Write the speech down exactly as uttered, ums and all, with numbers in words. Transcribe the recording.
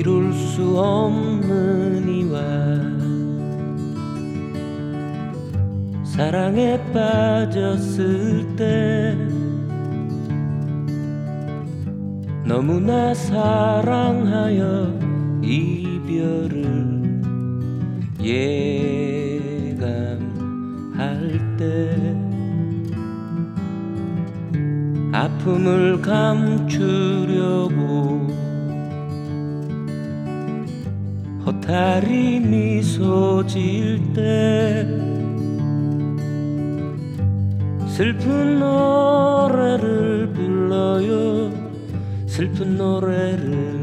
이룰 수 없는 이와 사랑에 빠졌을 때 너무나 사랑하여 이별을 예감할 때 아픔을 감추려고 허탈히 미소 지을 때 슬픈 노래를 불러요 슬픈 노래를